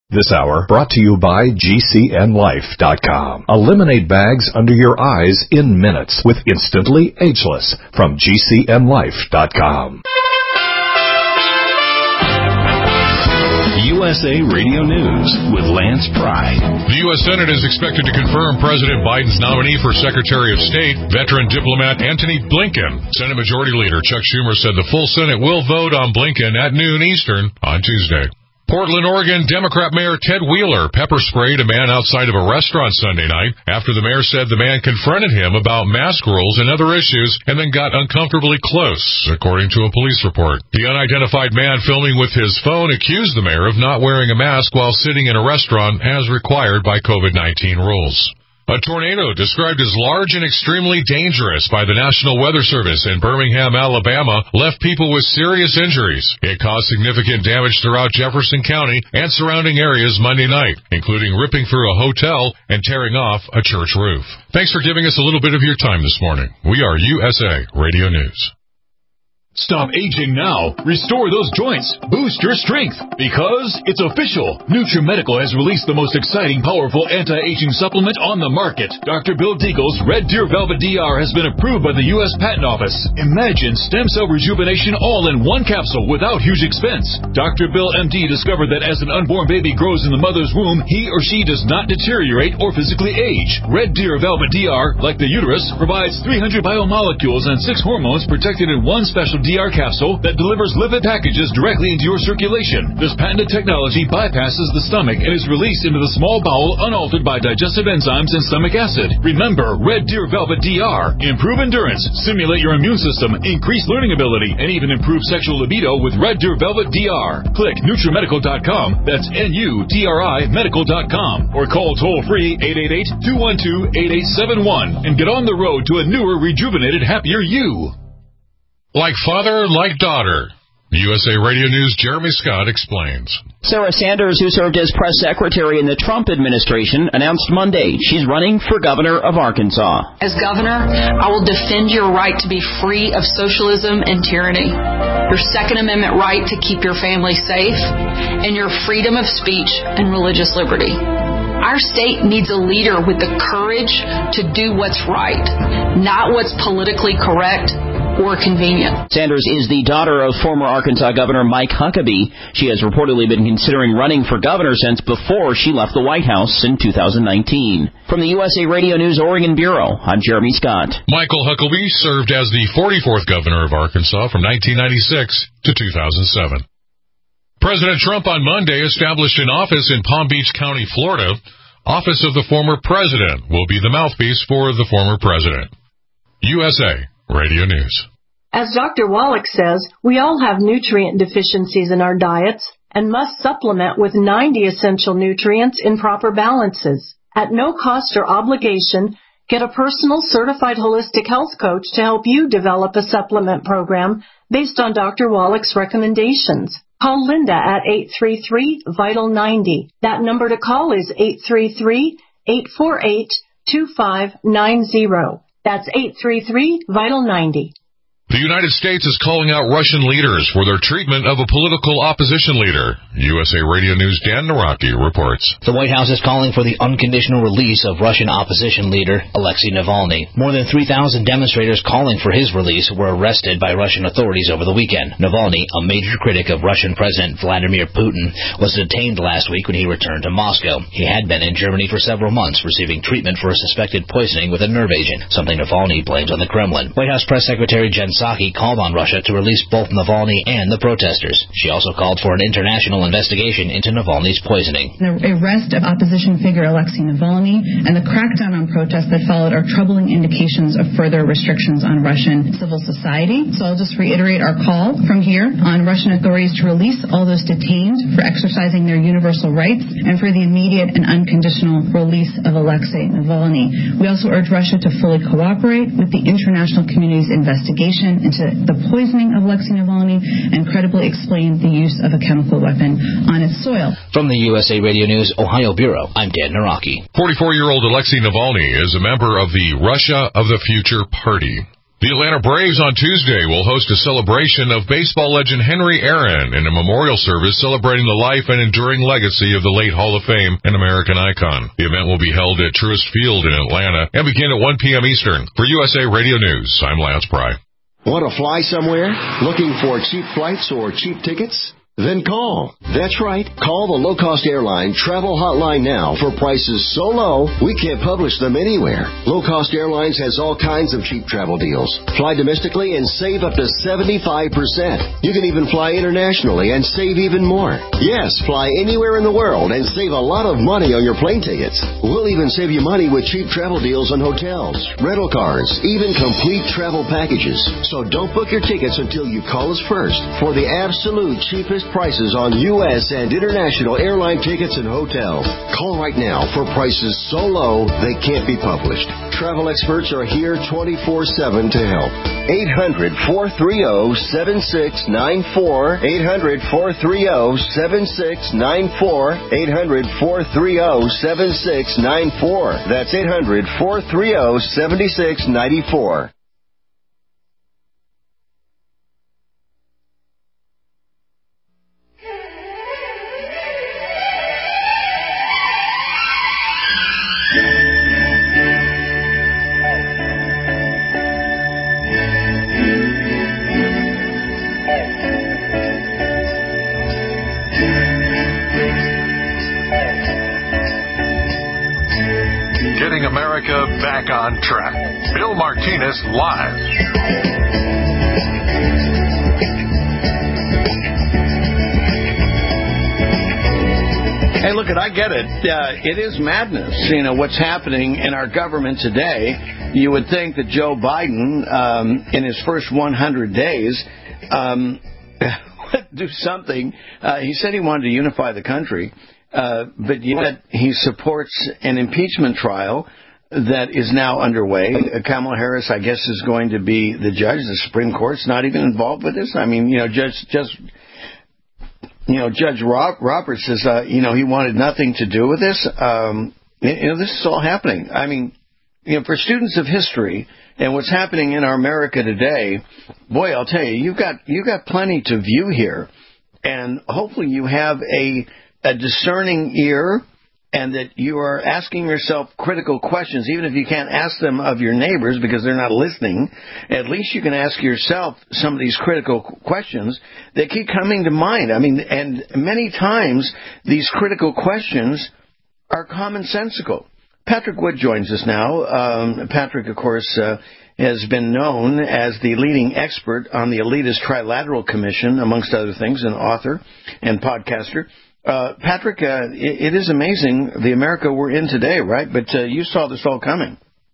This hour brought to you by GCNLife.com. Eliminate bags under your eyes in minutes with Instantly Ageless from GCNLife.com. USA Radio News with Lance Pry. The U.S. Senate is expected to confirm President Biden's nominee for Secretary of State, veteran diplomat Antony Blinken. Senate Majority Leader Chuck Schumer said the full Senate will vote on Blinken at noon Eastern on Tuesday. Portland, Oregon Democrat Mayor Ted Wheeler pepper-sprayed a man outside of a restaurant Sunday night after the mayor said the man confronted him about mask rules and other issues and then got uncomfortably close, according to a police report. The unidentified man filming with his phone accused the mayor of not wearing a mask while sitting in a restaurant as required by COVID-19 rules. A tornado described as large and extremely dangerous by the National Weather Service in Birmingham, Alabama, left people with serious injuries. It caused significant damage throughout Jefferson County and surrounding areas Monday night, including ripping through a hotel and tearing off a church roof. Thanks for giving us a little bit of your time this morning. We are USA Radio News. Stop aging now. Restore those joints. Boost your strength. Because it's official. NutriMedical has released the most exciting, powerful anti-aging supplement on the market. Dr. Bill Deagle's Red Deer Velvet DR has been approved by the U.S. Patent Office. Imagine stem cell rejuvenation all in one capsule without huge expense. Dr. Bill MD discovered that as an unborn baby grows in the mother's womb, he or she does not deteriorate or physically age. Red Deer Velvet DR, like the uterus, provides 300 biomolecules and 6 hormones protected in one special DR capsule that delivers lipid packages directly into your circulation. This patented technology bypasses the stomach and is released into the small bowel unaltered by digestive enzymes and stomach acid. Remember, Red Deer Velvet DR. Improve endurance, stimulate your immune system, increase learning ability, and even improve sexual libido with Red Deer Velvet DR. Click NutriMedical.com, that's NUTRI Medical.com, or call toll-free 888-212-8871 and get on the road to a newer, rejuvenated, happier you. Like father, like daughter. USA Radio News' Jeremy Scott explains. Sarah Sanders, who served as press secretary in the Trump administration, announced Monday she's running for governor of Arkansas. As governor, I will defend your right to be free of socialism and tyranny, your Second Amendment right to keep your family safe, and your freedom of speech and religious liberty. Our state needs a leader with the courage to do what's right, not what's politically correct or convenient. Sanders is the daughter of former Arkansas Governor Mike Huckabee. She has reportedly been considering running for governor since before she left the White House in 2019. From the USA Radio News Oregon Bureau, I'm Jeremy Scott. Michael Huckabee served as the 44th governor of Arkansas from 1996 to 2007. President Trump on Monday established an office in Palm Beach County, Florida. Office of the former president will be the mouthpiece for the former president. USA Radio News. As Dr. Wallach says, we all have nutrient deficiencies in our diets and must supplement with 90 essential nutrients in proper balances. At no cost or obligation, get a personal certified holistic health coach to help you develop a supplement program based on Dr. Wallach's recommendations. Call Linda at 833-VITAL-90. That number to call is 833-848-2590. That's 833-VITAL-90. The United States is calling out Russian leaders for their treatment of a political opposition leader. USA Radio News' Dan Naraki reports. The White House is calling for the unconditional release of Russian opposition leader Alexei Navalny. More than 3,000 demonstrators calling for his release were arrested by Russian authorities over the weekend. Navalny, a major critic of Russian President Vladimir Putin, was detained last week when he returned to Moscow. He had been in Germany for several months receiving treatment for a suspected poisoning with a nerve agent, something Navalny blames on the Kremlin. White House Press Secretary Jen Psaki called on Russia to release both Navalny and the protesters. She also called for an international investigation into Navalny's poisoning. The arrest of opposition figure Alexei Navalny and the crackdown on protests that followed are troubling indications of further restrictions on Russian civil society. So I'll just reiterate our call from here on Russian authorities to release all those detained for exercising their universal rights and for the immediate and unconditional release of Alexei Navalny. We also urge Russia to fully cooperate with the international community's investigation into the poisoning of Alexei Navalny and credibly explain the use of a chemical weapon on its soil. From the USA Radio News Ohio Bureau, I'm Dan Naraki. 44-year-old Alexei Navalny is a member of the Russia of the Future Party. The Atlanta Braves on Tuesday will host a celebration of baseball legend Henry Aaron in a memorial service celebrating the life and enduring legacy of the late Hall of Fame and American icon. The event will be held at Truist Field in Atlanta and begin at 1 p.m. Eastern. For USA Radio News, I'm Lance Pry. Want to fly somewhere? Looking for cheap flights or cheap tickets? Then call. That's right. Call the low-cost airline travel hotline now for prices so low we can't publish them anywhere. Low-cost airlines has all kinds of cheap travel deals. Fly domestically and save up to 75%. You can even fly internationally and save even more. Yes, fly anywhere in the world and save a lot of money on your plane tickets. We'll even save you money with cheap travel deals on hotels, rental cars, even complete travel packages. So don't book your tickets until you call us first for the absolute cheapest prices on U.S. and international airline tickets and hotels. Call right now for prices so low they can't be published. Travel experts are here 24/7 to help. 800-430-7694. 800-430-7694. 800-430-7694. That's 800-430-7694. America back on track. Bill Martinez live. Hey, look, I get it. It is madness, what's happening in our government today. You would think that Joe Biden, in his first 100 days, would do something. He said he wanted to unify the country. But yet he supports an impeachment trial that is now underway. Kamala Harris, I guess, is going to be the judge. The Supreme Court's not even involved with this. I mean, Judge Roberts says, he wanted nothing to do with this. This is all happening. I mean, for students of history and what's happening in our America today, boy, I'll tell you, you've got plenty to view here, and hopefully you have a discerning ear, and that you are asking yourself critical questions, even if you can't ask them of your neighbors because they're not listening. At least you can ask yourself some of these critical questions that keep coming to mind. I mean, and many times these critical questions are commonsensical. Patrick Wood joins us now. Patrick, of course, has been known as the leading expert on the elitist Trilateral Commission, amongst other things, an author and podcaster. Patrick, it is amazing the America we're in today, right? But you saw this all coming.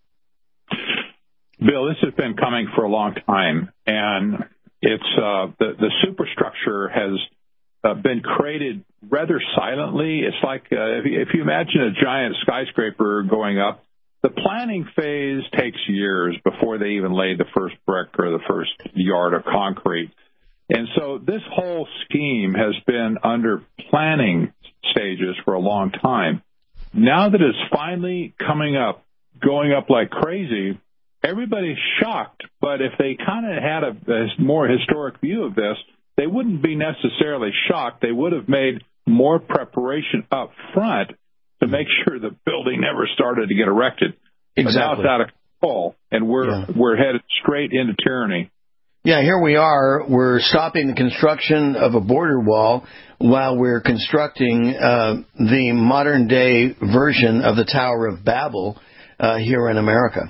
Bill, this has been coming for a long time, and it's the superstructure has been created rather silently. It's like if you imagine a giant skyscraper going up, the planning phase takes years before they even lay the first brick or the first yard of concrete. And so this whole scheme has been under planning stages for a long time. Now that it's finally going up like crazy, everybody's shocked. But if they kind of had a more historic view of this, they wouldn't be necessarily shocked. They would have made more preparation up front to make sure the building never started to get erected. Exactly. But now it's out of control, and we're headed straight into tyranny. Yeah, here we are. We're stopping the construction of a border wall while we're constructing the modern-day version of the Tower of Babel here in America.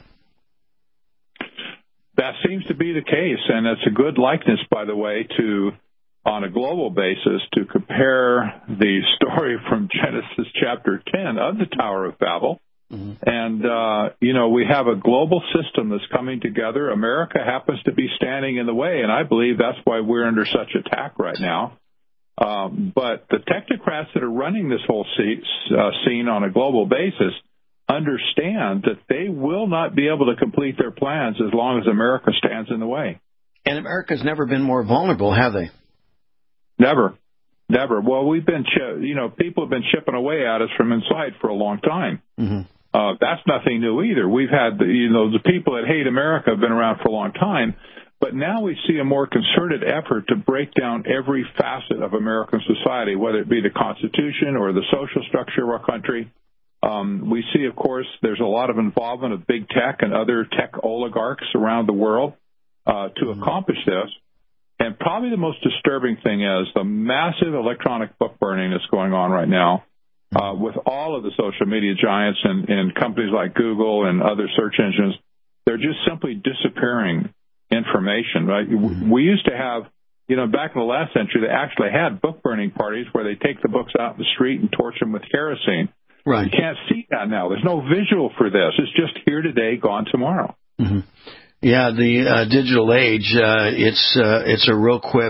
That seems to be the case, and it's a good likeness, by the way, on a global basis, to compare the story from Genesis chapter 10 of the Tower of Babel. Mm-hmm. And, we have a global system that's coming together. America happens to be standing in the way, and I believe that's why we're under such attack right now. But the technocrats that are running this whole scene on a global basis understand that they will not be able to complete their plans as long as America stands in the way. And America's never been more vulnerable, have they? Never. Well, we've been, people have been chipping away at us from inside for a long time. Mm-hmm. That's nothing new either. We've had the people that hate America have been around for a long time, but now we see a more concerted effort to break down every facet of American society, whether it be the Constitution or the social structure of our country. We see, of course, there's a lot of involvement of big tech and other tech oligarchs around the world to accomplish this. And probably the most disturbing thing is the massive electronic book burning that's going on right now with all of the social media giants and companies like Google and other search engines. They're just simply disappearing information, right? We used to have, back in the last century, they actually had book burning parties where they take the books out in the street and torch them with kerosene. Right. You can't see that now. There's no visual for this. It's just here today, gone tomorrow. Mm-hmm. Yeah, the digital age, it's a real quick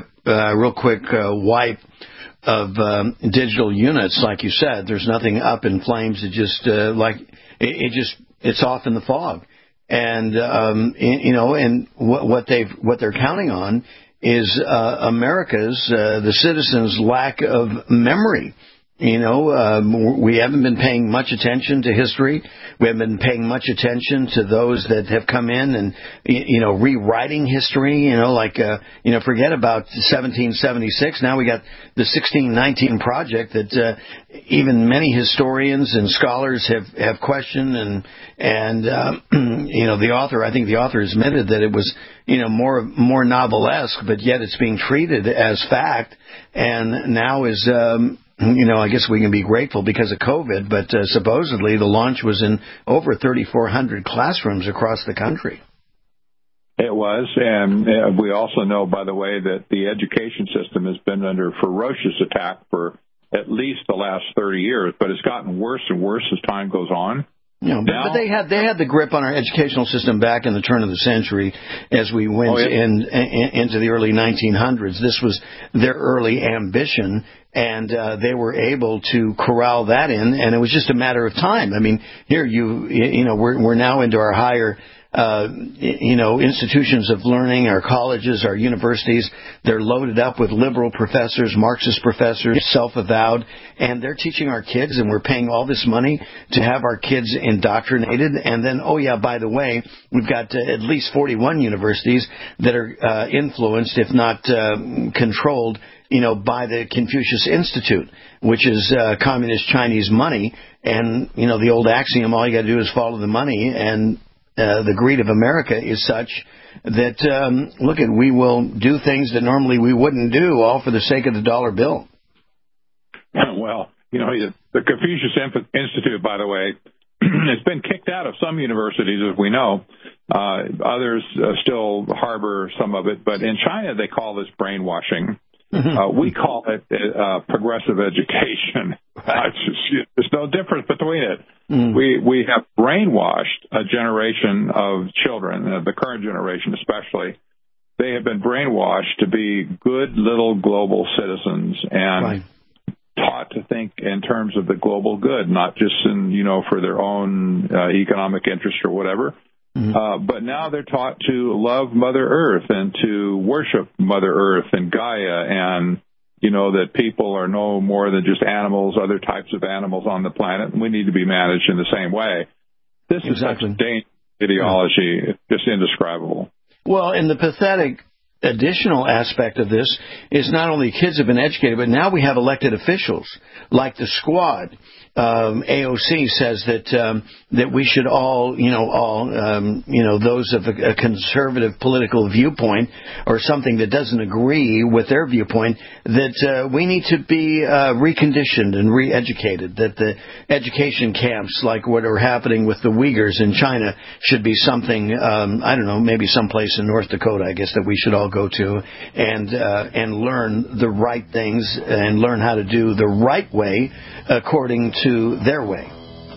wipe of digital units, like you said. There's nothing up in flames. It just it's off in the fog. And and what they're counting on is America's the citizens' lack of memory. We haven't been paying much attention to history. We haven't been paying much attention to those that have come in and, rewriting history, forget about 1776. Now we got the 1619 project that even many historians and scholars have questioned. And the author, I think the author admitted that it was, more novelesque, but yet it's being treated as fact. And now is, I guess we can be grateful because of COVID, but supposedly the launch was in over 3,400 classrooms across the country. It was, and we also know, by the way, that the education system has been under ferocious attack for at least the last 30 years, but it's gotten worse and worse as time goes on. But they had the grip on our educational system back in the turn of the century as we went into the early 1900s. This was their early ambition, and they were able to corral that in, and it was just a matter of time. I mean, here we're now into our higher institutions of learning, our colleges, our universities. They're loaded up with liberal professors, Marxist professors, self-avowed, and they're teaching our kids, and we're paying all this money to have our kids indoctrinated. And then, by the way, we've got at least 41 universities that are influenced, if not controlled, by the Confucius Institute, which is communist Chinese money. And, the old axiom, all you got to do is follow the money, and the greed of America is such that, we will do things that normally we wouldn't do, all for the sake of the dollar bill. Well, the Confucius Institute, by the way, has been kicked out of some universities, as we know. Others still harbor some of it. But in China, they call this brainwashing. We call it progressive education. Right. There's no difference between it. We have brainwashed a generation of children, the current generation especially. They have been brainwashed to be good little global citizens and taught to think in terms of the global good, not just for their own economic interest or whatever. But now they're taught to love Mother Earth and to worship Mother Earth and Gaia, and that people are no more than just animals, other types of animals on the planet, and we need to be managed in the same way. This is such a dangerous ideology. It's just indescribable. Well, and the pathetic additional aspect of this is not only kids have been educated, but now we have elected officials like the Squad. AOC says that we should all those of a conservative political viewpoint or something that doesn't agree with their viewpoint, that we need to be reconditioned and re-educated, that the education camps like what are happening with the Uyghurs in China should be something, maybe someplace in North Dakota, I guess, that we should all go to and learn the right things and learn how to do the right way according to their way.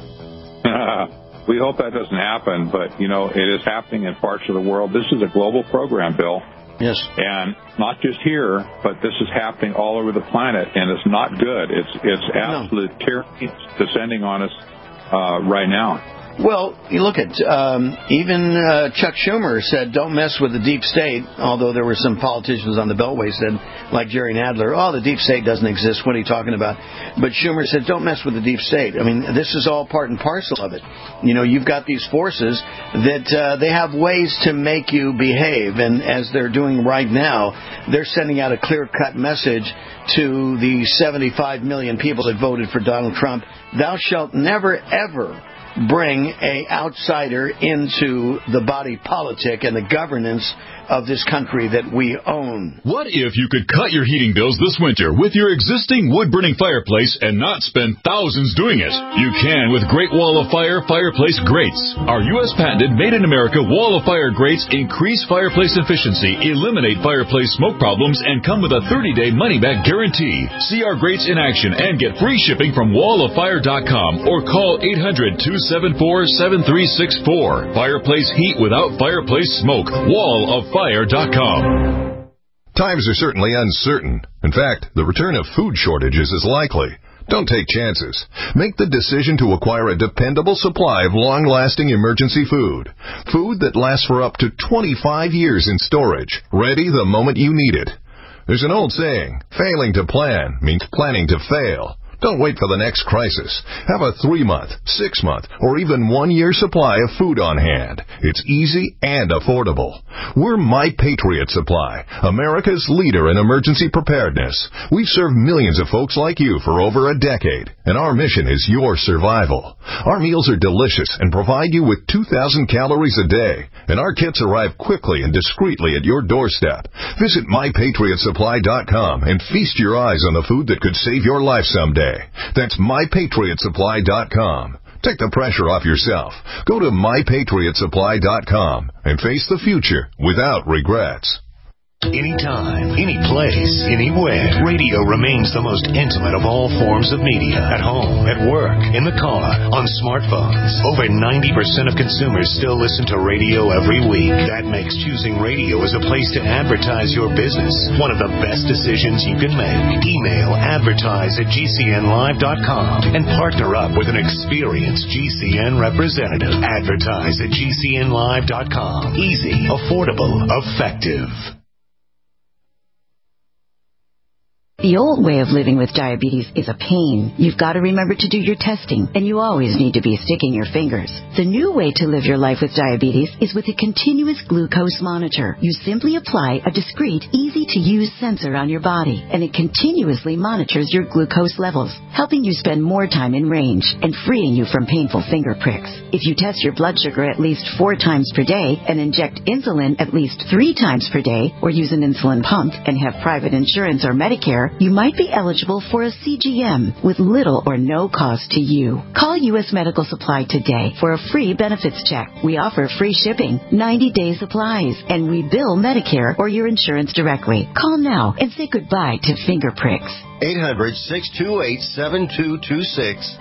We hope that doesn't happen, but, it is happening in parts of the world. This is a global program, Bill. Yes. And not just here, but this is happening all over the planet, and it's not good. It's absolute tyranny descending on us right now. Well, you look at even Chuck Schumer said, don't mess with the deep state, although there were some politicians on the Beltway said, like Jerry Nadler, the deep state doesn't exist. What are you talking about? But Schumer said, don't mess with the deep state. I mean, this is all part and parcel of it. You've got these forces that they have ways to make you behave, and as they're doing right now, they're sending out a clear-cut message to the 75 million people that voted for Donald Trump. Thou shalt never, ever bring a outsider into the body politic and the governance of this country that we own. What if you could cut your heating bills this winter with your existing wood-burning fireplace and not spend thousands doing it? You can with Great Wall of Fire fireplace grates. Our U.S. patented made-in-America Wall of Fire grates increase fireplace efficiency, eliminate fireplace smoke problems, and come with a 30-day money-back guarantee. See our grates in action and get free shipping from walloffire.com or call 800-274-7364. Fireplace heat without fireplace smoke. walloffire.com. Times are certainly uncertain. In fact, the return of food shortages is likely. Don't take chances. Make the decision to acquire a dependable supply of long-lasting emergency food. Food that lasts for up to 25 years in storage, ready the moment you need it. There's an old saying, failing to plan means planning to fail. Don't wait for the next crisis. Have a 3-month, 6-month, or even 1-year supply of food on hand. It's easy and affordable. We're My Patriot Supply, America's leader in emergency preparedness. We've served millions of folks like you for over a decade, and our mission is your survival. Our meals are delicious and provide you with 2,000 calories a day, and our kits arrive quickly and discreetly at your doorstep. Visit MyPatriotSupply.com and feast your eyes on the food that could save your life someday. That's MyPatriotSupply.com. Take the pressure off yourself. Go to MyPatriotSupply.com and face the future without regrets. Anytime, any place, anywhere. Radio remains the most intimate of all forms of media. At home, at work, in the car, on smartphones. Over 90% of consumers still listen to radio every week. That makes choosing radio as a place to advertise your business one of the best decisions you can make. Email advertise@gcnlive.com and partner up with an experienced GCN representative. Advertise@gcnlive.com. Easy, affordable, effective. The old way of living with diabetes is a pain. You've got to remember to do your testing, and you always need to be sticking your fingers. The new way to live your life with diabetes is with a continuous glucose monitor. You simply apply a discreet, easy-to-use sensor on your body, and it continuously monitors your glucose levels, helping you spend more time in range and freeing you from painful finger pricks. If you test your blood sugar at least 4 times per day and inject insulin at least 3 times per day, or use an insulin pump and have private insurance or Medicare, you might be eligible for a CGM with little or no cost to you. Call U.S. Medical Supply today for a free benefits check. We offer free shipping, 90-day supplies, and we bill Medicare or your insurance directly. Call now and say goodbye to finger pricks. 800-628-7226.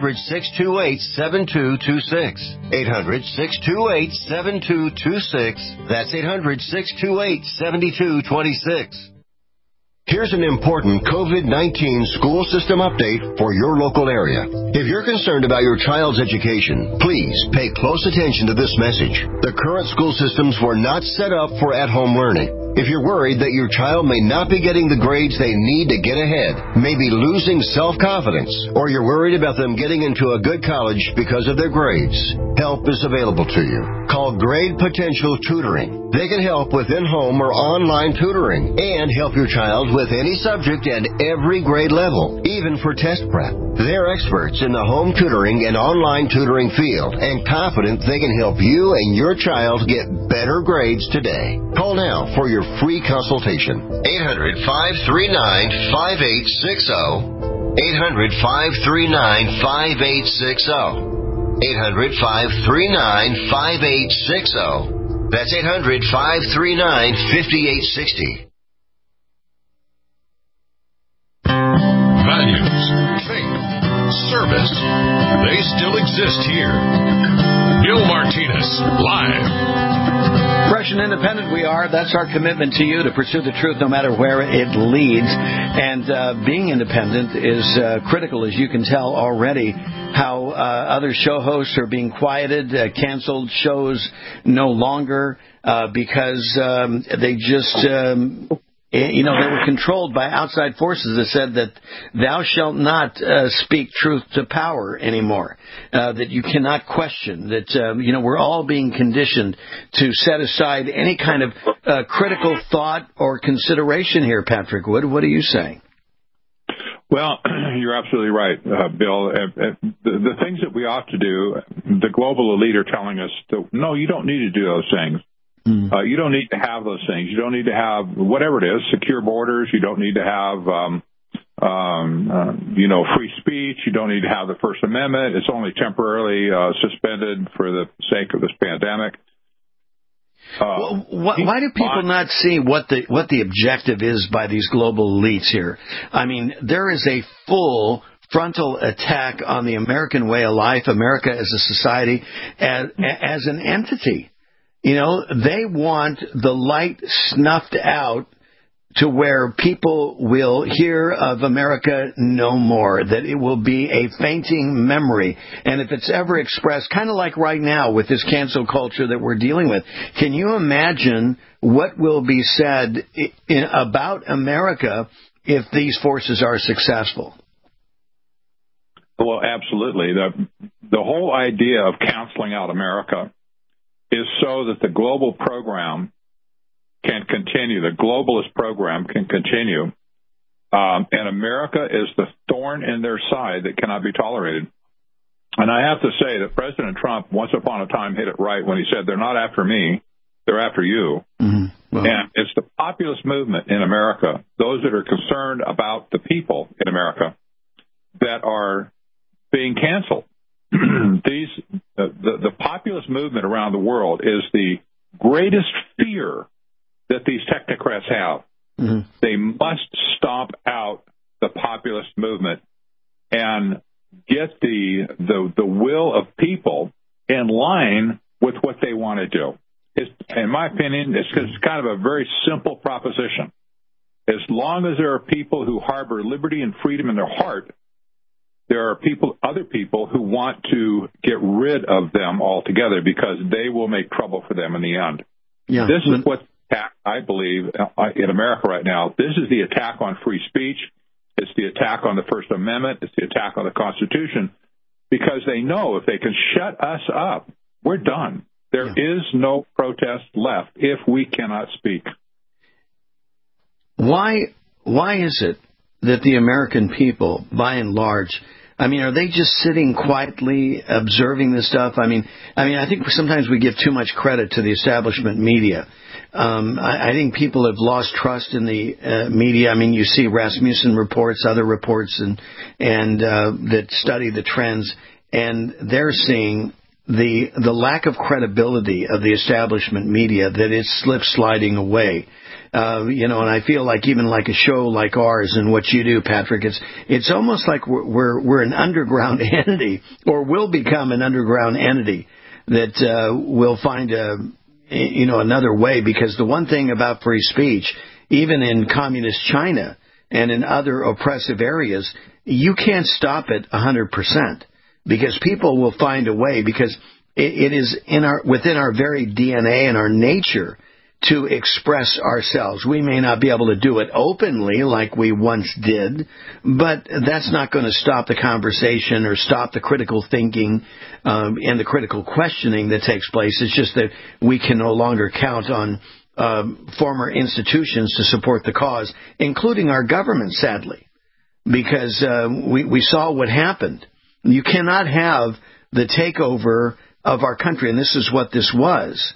800-628-7226. 800-628-7226. That's 800-628-7226. Here's an important COVID-19 school system update for your local area. If you're concerned about your child's education, please pay close attention to this message. The current school systems were not set up for at-home learning. If you're worried that your child may not be getting the grades they need to get ahead, maybe losing self-confidence, or you're worried about them getting into a good college because of their grades, help is available to you. Call Grade Potential Tutoring. They can help with in-home or online tutoring and help your child with any subject and every grade level, even for test prep. They're experts in the home tutoring and online tutoring field and confident they can help you and your child get better grades today. Call now for your free consultation. 800-539-5860. 800-539-5860. 800-539-5860. That's 800-539-5860. Values, faith, service, they still exist here. Bill Martinez, live. Fresh and independent we are. That's our commitment to you, to pursue the truth no matter where it leads. And being independent is critical, as you can tell already. how other show hosts are being quieted, canceled shows no longer because they just... they were controlled by outside forces that said that thou shalt not speak truth to power anymore, that you cannot question, that, we're all being conditioned to set aside any kind of critical thought or consideration here, Patrick Wood. What are you saying? Well, you're absolutely right, Bill. The things that we ought to do, the global elite are telling us, no, you don't need to do those things. You don't need to have those things. You don't need to have whatever it is, secure borders. You don't need to have, free speech. You don't need to have the First Amendment. It's only temporarily suspended for the sake of this pandemic. Why do people not see what the objective is by these global elites here? I mean, there is a full frontal attack on the American way of life, America as a society, as an entity. They want the light snuffed out to where people will hear of America no more, that it will be a fainting memory. And if it's ever expressed, kind of like right now with this cancel culture that we're dealing with, can you imagine what will be said about America if these forces are successful? Well, absolutely. The whole idea of canceling out America is so that the global program can continue, the globalist program can continue, and America is the thorn in their side that cannot be tolerated. And I have to say that President Trump, once upon a time, hit it right when he said, they're not after me, they're after you. Mm-hmm. Well, and it's the populist movement in America, those that are concerned about the people in America, that are being canceled. The populist movement around the world is the greatest fear that these technocrats have. Mm-hmm. They must stomp out the populist movement and get the will of people in line with what they want to do. In my opinion, it's kind of a very simple proposition. As long as there are people who harbor liberty and freedom in their heart, there are other people who want to get rid of them altogether because they will make trouble for them in the end. Yeah. This is what's attack, I believe, in America right now. This is the attack on free speech. It's the attack on the First Amendment. It's the attack on the Constitution, because they know if they can shut us up, we're done. There is no protest left if we cannot speak. Why is it that the American people, by and large, are they just sitting quietly observing this stuff? I think sometimes we give too much credit to the establishment media. I think people have lost trust in the media. You see Rasmussen reports, other reports, and that study the trends, and they're seeing the lack of credibility of the establishment media, that it slips sliding away. And I feel like even like a show like ours and what you do, Patrick, it's almost like we're an underground entity, or will become an underground entity that will find another way. Because the one thing about free speech, even in communist China and in other oppressive areas, you can't stop it 100%, because people will find a way, because it is within our very DNA and our nature to express ourselves. We may not be able to do it openly like we once did, but that's not going to stop the conversation or stop the critical thinking and the critical questioning that takes place. It's just that we can no longer count on former institutions to support the cause, including our government, sadly, because we saw what happened. You cannot have the takeover of our country, and this is what this was.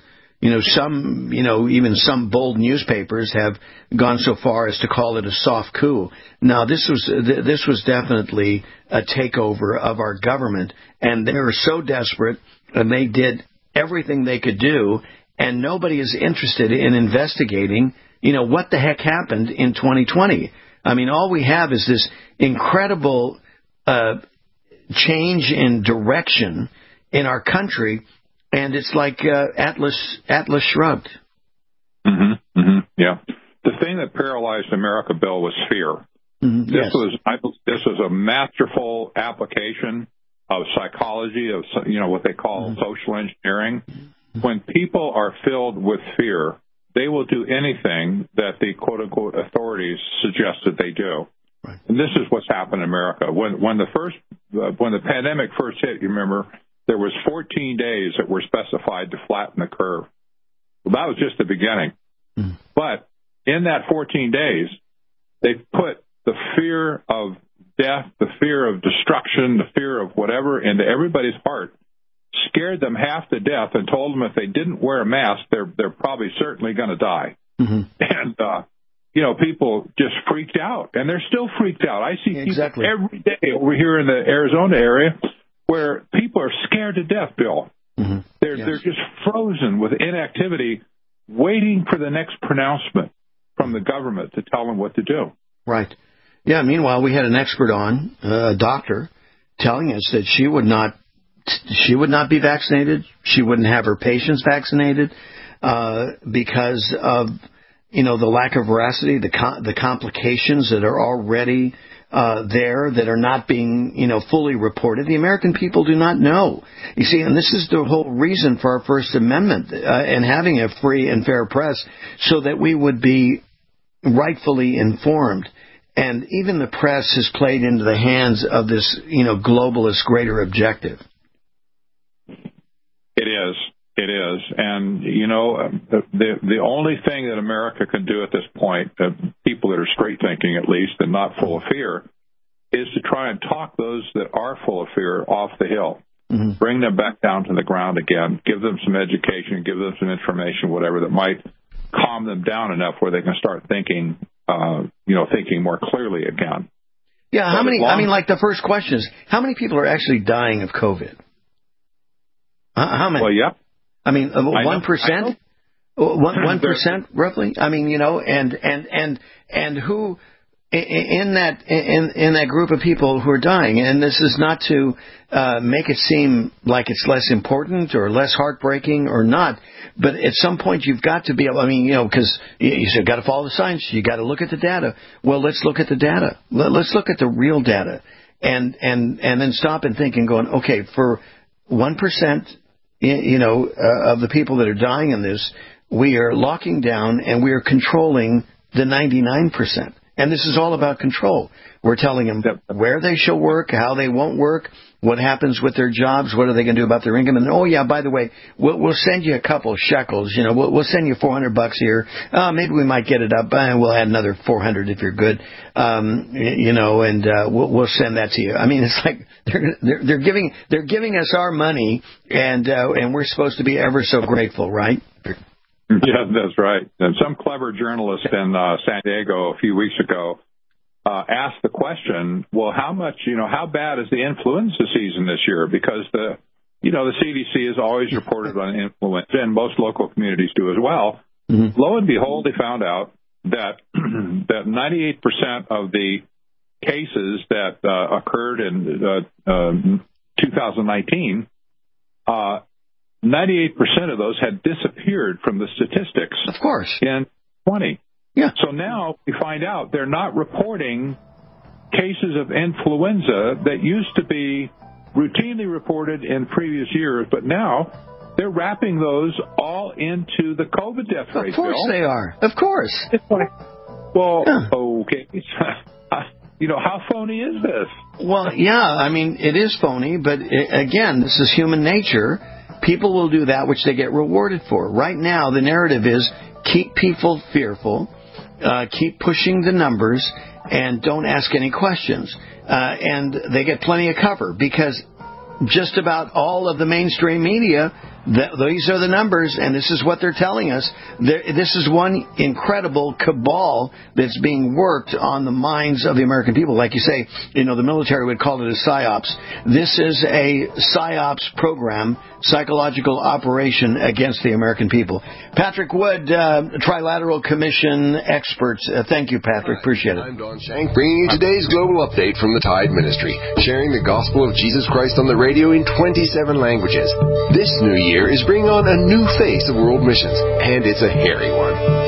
Even some bold newspapers have gone so far as to call it a soft coup. Now, this was definitely a takeover of our government, and they were so desperate, and they did everything they could do, and nobody is interested in investigating, what the heck happened in 2020. All we have is this incredible change in direction in our country. And it's like Atlas shrugged. Mm-hmm. Mm-hmm. Yeah. The thing that paralyzed America, Bill, was fear. Mm-hmm. This was a masterful application psychology, of what they call social engineering. When people are filled with fear, they will do anything that the quote-unquote authorities suggest that they do. Right. And this is what's happened in America. When the pandemic first hit, you remember, there was 14 days that were specified to flatten the curve. Well, that was just the beginning. Mm. But in that 14 days, they put the fear of death, the fear of destruction, the fear of whatever into everybody's heart, scared them half to death, and told them if they didn't wear a mask, they're probably certainly going to die. Mm-hmm. And people just freaked out, and they're still freaked out. I see people every day over here in the Arizona area where people are scared to death, Bill. Mm-hmm. They're just frozen with inactivity, waiting for the next pronouncement from the government to tell them what to do. Right. Yeah, meanwhile, we had an expert on, a doctor, telling us that she would not be vaccinated. She wouldn't have her patients vaccinated because of, the lack of veracity, the complications that are already there that are not being, fully reported. The American people do not know. You see, and this is the whole reason for our First Amendment and having a free and fair press, so that we would be rightfully informed. And even the press has played into the hands of this, globalist greater objective. It is. And, the only thing that America can do at this point, people that are straight thinking at least and not full of fear, is to try and talk those that are full of fear off the hill. Mm-hmm. Bring them back down to the ground again, give them some education, give them some information, whatever, that might calm them down enough where they can start thinking, thinking more clearly again. Yeah, how many, the first question is, how many people are actually dying of COVID? How many? Well, yeah. 1%? 1% roughly? And who in that group of people who are dying, and this is not to make it seem like it's less important or less heartbreaking or not, but at some point you've got to be able, because you've got to follow the science, you got to look at the data. Well, let's look at the data. Let's look at the real data, and then stop and think and going, okay, for 1%, of the people that are dying in this, we are locking down and we are controlling the 99%. And this is all about control. We're telling them where they shall work, how they won't work, what happens with their jobs, what are they going to do about their income. And, oh, yeah, by the way, we'll send you a couple shekels. We'll send you $400 here. Maybe we might get it up, and we'll add another $400 if you're good. And we'll send that to you. It's like they're giving us our money, and we're supposed to be ever so grateful, right? Yeah, that's right. And some clever journalist in San Diego a few weeks ago asked the question, well, how bad is the influenza season this year? Because the CDC has always reported on influenza, and most local communities do as well. Mm-hmm. Lo and behold, they found out that 98% of the cases that occurred in 2019, 98% of those had disappeared from the statistics. Of course. In 20. Yeah. So now we find out they're not reporting cases of influenza that used to be routinely reported in previous years, but now they're wrapping those all into the COVID death rate. Of course they are. Of course. Well, okay. How phony is this? Well, yeah, it is phony, but again, this is human nature. People will do that which they get rewarded for. Right now, the narrative is keep people fearful, keep pushing the numbers, and don't ask any questions. And they get plenty of cover because just about all of the mainstream media, these are the numbers, and this is what they're telling us. This is one incredible cabal that's being worked on the minds of the American people. Like you say, the military would call it a psyops. This is a psyops program, psychological operation against the American people. Patrick Wood, Trilateral Commission experts. Thank you, Patrick. Appreciate it. I'm Don Shank, bringing you today's global update from the Tide Ministry, sharing the gospel of Jesus Christ on the radio in 27 languages. This new year is bringing on a new face of world missions, and it's a hairy one.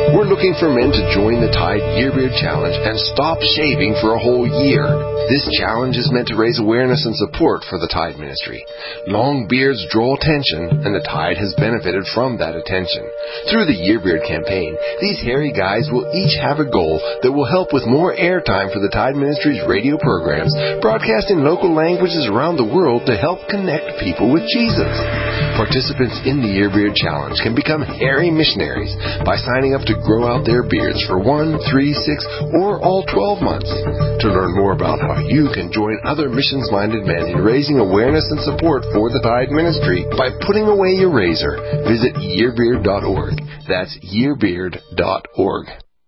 We're looking for men to join the Tide Year Beard Challenge and stop shaving for a whole year. This challenge is meant to raise awareness and support for the Tide ministry. Long beards draw attention, and the Tide has benefited from that attention. Through the Year Beard campaign, these hairy guys will each have a goal that will help with more airtime for the Tide Ministry's radio programs, broadcast in local languages around the world to help connect people with Jesus. Participants in the Year Beard Challenge can become hairy missionaries by signing up to grow out their beards for 1, 3, 6, or all 12 months. To learn more about how you can join other missions-minded men in raising awareness and support for the Tide Ministry by putting away your razor, visit yearbeard.org. That's yearbeard.org.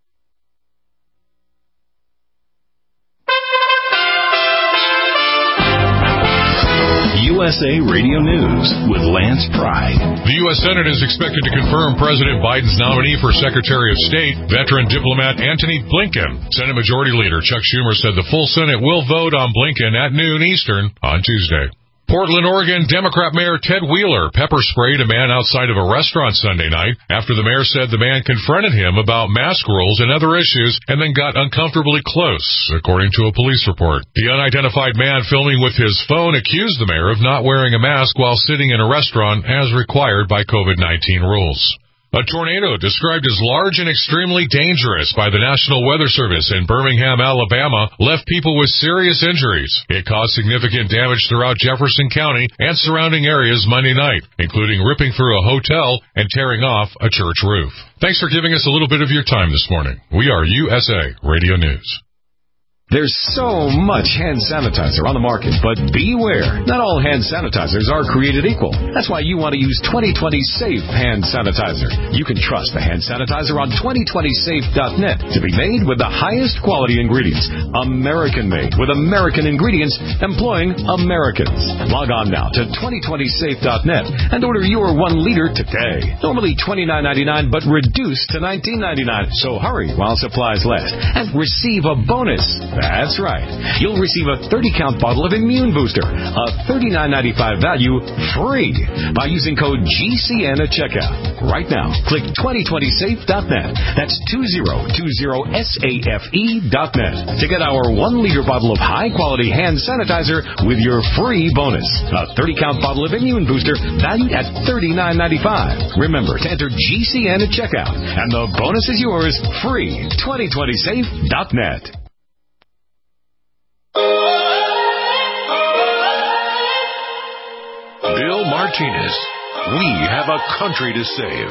USA Radio News with Lance Pride. The U.S. Senate is expected to confirm President Biden's nominee for Secretary of State, veteran diplomat Antony Blinken. Senate Majority Leader Chuck Schumer said the full Senate will vote on Blinken at noon Eastern on Tuesday. Portland, Oregon Democrat Mayor Ted Wheeler pepper-sprayed a man outside of a restaurant Sunday night after the mayor said the man confronted him about mask rules and other issues and then got uncomfortably close, according to a police report. The unidentified man filming with his phone accused the mayor of not wearing a mask while sitting in a restaurant as required by COVID-19 rules. A tornado described as large and extremely dangerous by the National Weather Service in Birmingham, Alabama, left people with serious injuries. It caused significant damage throughout Jefferson County and surrounding areas Monday night, including ripping through a hotel and tearing off a church roof. Thanks for giving us a little bit of your time this morning. We are USA Radio News. There's so much hand sanitizer on the market, but beware. Not all hand sanitizers are created equal. That's why you want to use 2020 Safe hand sanitizer. You can trust the hand sanitizer on 2020safe.net to be made with the highest quality ingredients. American-made with American ingredients employing Americans. Log on now to 2020safe.net and order your 1 liter today. Normally $29.99 but reduced to $19.99. So hurry while supplies last and receive a bonus. That's right. You'll receive a 30-count bottle of Immune Booster, a $39.95 value, free by using code GCN at checkout. Right now, click 2020safe.net. That's 2020safe.net to get our 1-liter bottle of high-quality hand sanitizer with your free bonus. A 30-count bottle of Immune Booster valued at $39.95. Remember to enter GCN at checkout, and the bonus is yours free. 2020safe.net. Bill Martinez. We have a country to save.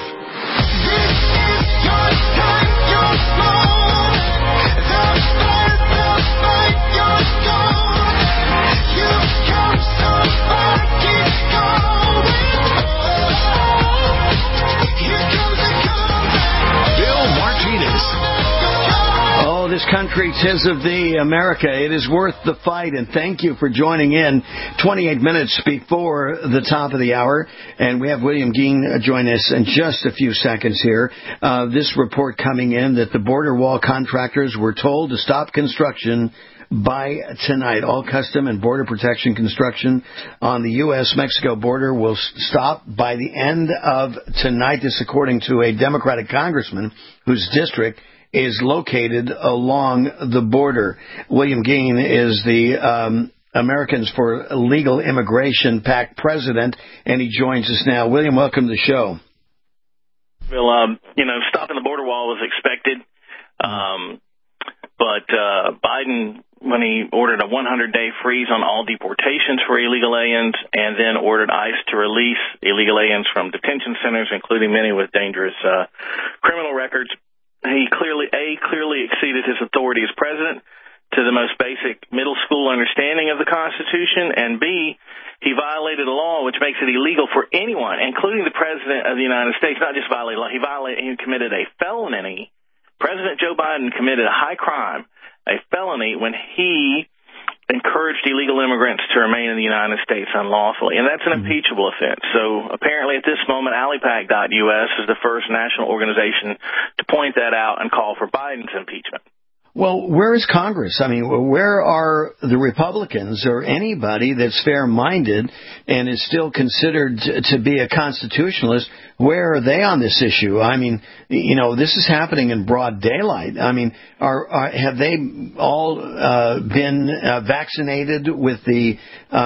Bill Martinez. Oh, this country, 'tis of thee, America. It is worth the fight, and thank you for joining in 28 minutes before the top of the hour. And we have William Geen join us in just a few seconds here. This report coming in that the border wall contractors were told to stop construction by tonight. All custom and border protection construction on the U.S.-Mexico border will stop by the end of tonight. This according to a Democratic congressman whose district is located along the border. William Geen is the Americans for Legal Immigration PAC president, and he joins us now. William, welcome to the show. Well, stopping the border wall was expected, but Biden, when he ordered a 100-day freeze on all deportations for illegal aliens and then ordered ICE to release illegal aliens from detention centers, including many with dangerous criminal records, he clearly exceeded his authority as president to the most basic middle school understanding of the Constitution, and B, he violated a law which makes it illegal for anyone, including the President of the United States, not just violate law, he committed a felony. President Joe Biden committed a high crime, a felony, when he encouraged illegal immigrants to remain in the United States unlawfully, and that's an impeachable offense. So apparently at this moment, AliPac.us is the first national organization to point that out and call for Biden's impeachment. Well, where is Congress? I mean, where are the Republicans or anybody that's fair-minded and is still considered to be a constitutionalist? Where are they on this issue? I mean, this is happening in broad daylight. I mean, have they all been vaccinated with the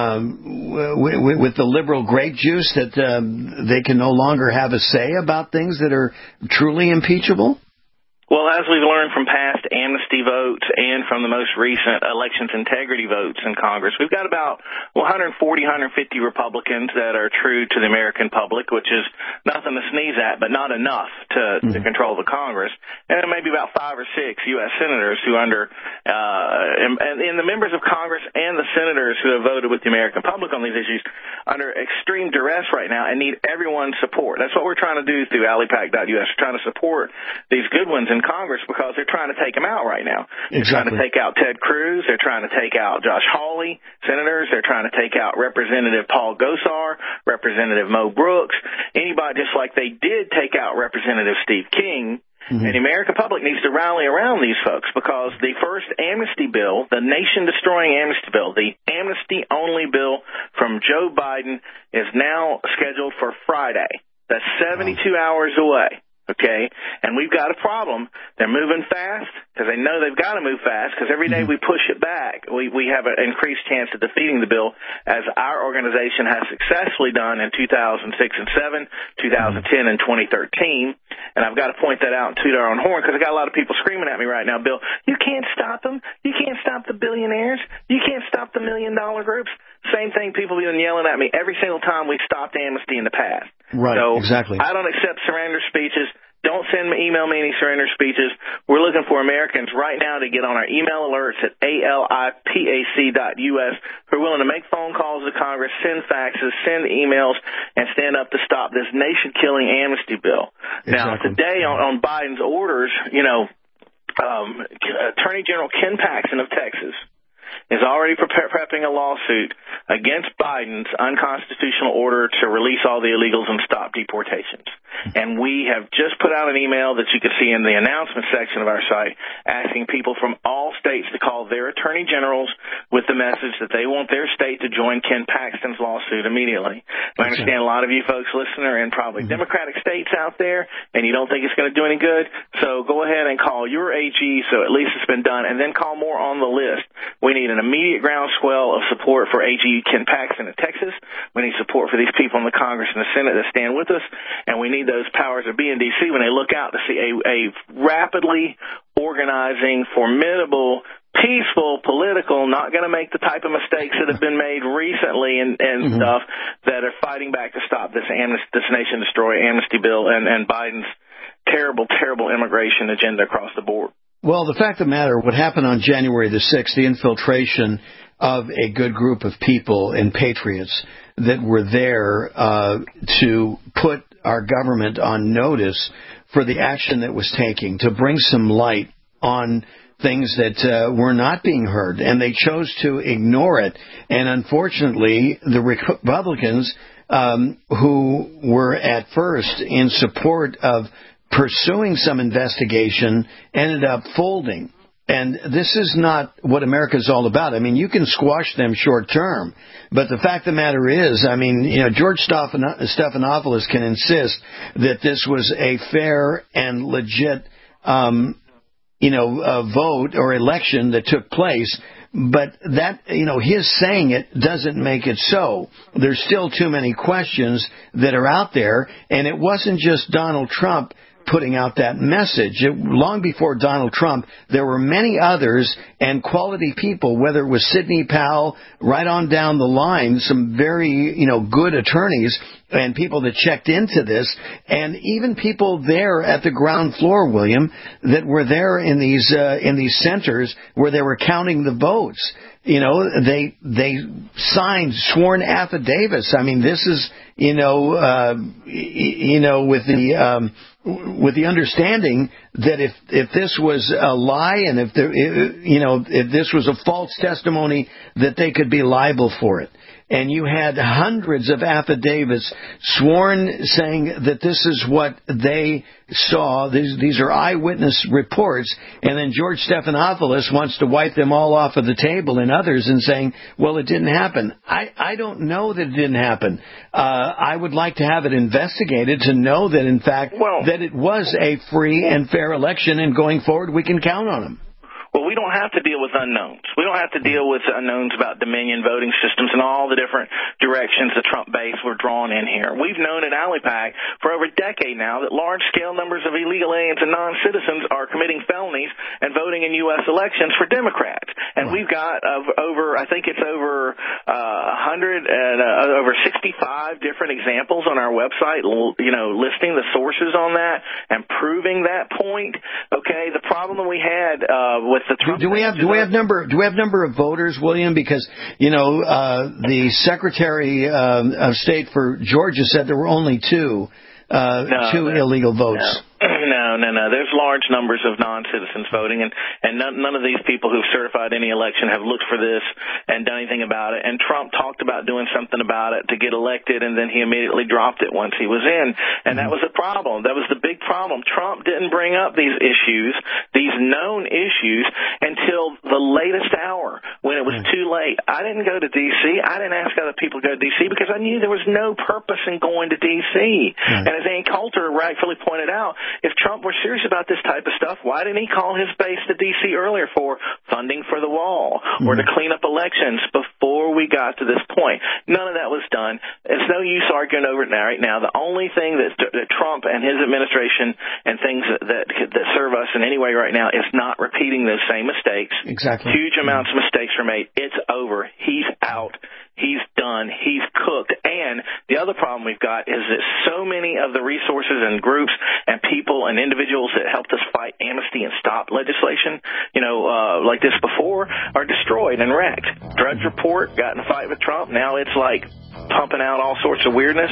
liberal grape juice that they can no longer have a say about things that are truly impeachable? Well, as we've learned from past amnesty votes and from the most recent elections integrity votes in Congress, we've got about 140, 150 Republicans that are true to the American public, which is nothing to sneeze at, but not enough to control the Congress. And then maybe about 5 or 6 U.S. senators who and the members of Congress and the senators who have voted with the American public on these issues under extreme duress right now and need everyone's support. That's what we're trying to do through AliPac.us. We're trying to support these good ones in Congress because they're trying to take him out right now. They're trying to take out Ted Cruz. They're trying to take out Josh Hawley, senators. They're trying to take out Representative Paul Gosar, Representative Mo Brooks, anybody, just like they did take out Representative Steve King. And the American public needs to rally around these folks because the first amnesty bill, the nation-destroying amnesty bill, the amnesty-only bill from Joe Biden is now scheduled for Friday. That's 72 hours away. Okay, and we've got a problem. They're moving fast because they know they've got to move fast because every day we push it back, we have an increased chance of defeating the bill, as our organization has successfully done in 2006 and 7, 2010 and 2013. And I've got to point that out and toot our own horn because I got a lot of people screaming at me right now, Bill, you can't stop them. You can't stop the billionaires. You can't stop the $1 million groups. Same thing, people have been yelling at me every single time we've stopped amnesty in the past. Right, so exactly. I don't accept surrender speeches. Don't email me any surrender speeches. We're looking for Americans right now to get on our email alerts at alipac.us who are willing to make phone calls to Congress, send faxes, send emails, and stand up to stop this nation-killing amnesty bill. Exactly. Now, today on Biden's orders, Attorney General Ken Paxton of Texas is already prepping a lawsuit against Biden's unconstitutional order to release all the illegals and stop deportations. And we have just put out an email that you can see in the announcement section of our site asking people from all states to call their attorney generals with the message that they want their state to join Ken Paxton's lawsuit immediately. I understand a lot of you folks listening are in probably Democratic states out there, and you don't think it's going to do any good, so go ahead and call your AG so at least it's been done, and then call more on the list. We need an immediate groundswell of support for AG Ken Paxton in Texas. We need support for these people in the Congress and the Senate that stand with us, and we need those powers that be in D.C. when they look out to see a rapidly organizing, formidable, peaceful, political, not going to make the type of mistakes that have been made recently and stuff that are fighting back to stop this nation-destroying amnesty bill and Biden's terrible, terrible immigration agenda across the board. Well, the fact of the matter, what happened on January the 6th, the infiltration of a good group of people and patriots that were there to put our government on notice for the action that was taking, to bring some light on things that were not being heard, and they chose to ignore it. And unfortunately, the Republicans who were at first in support of pursuing some investigation ended up folding. And this is not what America's all about. I mean, you can squash them short term, but the fact of the matter is, I mean, George Stephanopoulos can insist that this was a fair and legit, vote or election that took place. But that, his saying it doesn't make it so. There's still too many questions that are out there, and it wasn't just Donald Trump putting out that message. Long before Donald Trump, there were many others and quality people, whether it was Sidney Powell, right on down the line, some very, good attorneys and people that checked into this, and even people there at the ground floor, William, that were there in these centers where they were counting the votes. They signed sworn affidavits. I mean, this is, with the understanding that if this was a lie and if this was a false testimony, that they could be liable for it. and you had hundreds of affidavits sworn saying that this is what they saw. These are eyewitness reports, and then George Stephanopoulos wants to wipe them all off of the table and others and saying, well, it didn't happen. I don't know that it didn't happen. I would like to have it investigated to know that, in fact, that it was a free and fair election, and going forward we can count on them. Well, we don't have to deal with unknowns. We don't have to deal with unknowns about Dominion voting systems and all the different directions the Trump base were drawn in here. We've known at AliPac for over a decade now that large-scale numbers of illegal aliens and non-citizens are committing felonies and voting in U.S. elections for Democrats. And we've got I think it's over 100 and over 65 different examples on our website, listing the sources on that and proving that point. Okay, the problem that we had with the Trump do we have number of voters, William? Because the Secretary of State for Georgia said there were only two illegal votes. No. There's large numbers of non-citizens voting, and none of these people who've certified any election have looked for this and done anything about it. And Trump talked about doing something about it to get elected, and then he immediately dropped it once he was in. And that was a problem. That was the big problem. Trump didn't bring up these issues, these known issues, until the latest hour when it was too late. I didn't go to D.C. I didn't ask other people to go to D.C. because I knew there was no purpose in going to D.C. And as Ann Coulter rightfully pointed out, if Trump were serious about this type of stuff, why didn't he call his base to D.C. earlier for funding for the wall or to clean up elections before we got to this point? None of that was done. It's no use arguing over it right now. The only thing that Trump and his administration and things that serve us in any way right now is not repeating those same mistakes. Exactly. Huge amounts of mistakes were made. It's over. He's out. He's done. He's cooked. And the other problem we've got is that so many of the resources and groups and people and individuals that helped us fight amnesty and stop legislation, like this before, are destroyed and wrecked. Drudge Report got in a fight with Trump. Now it's like pumping out all sorts of weirdness,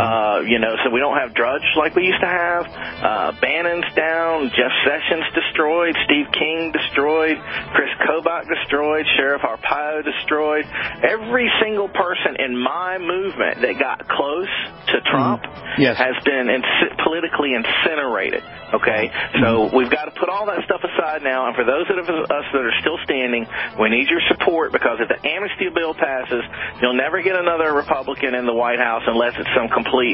so we don't have Drudge like we used to have. Bannon's down, Jeff Sessions destroyed, Steve King destroyed, Chris Kobach destroyed, Sheriff Arpaio destroyed. Every single person in my movement that got close to Trump has been politically incinerated. Okay, so we've got to put all that stuff aside now, and for those of us that are still standing, we need your support, because if the amnesty bill passes, you'll never get another Republican in the White House unless it's some complete,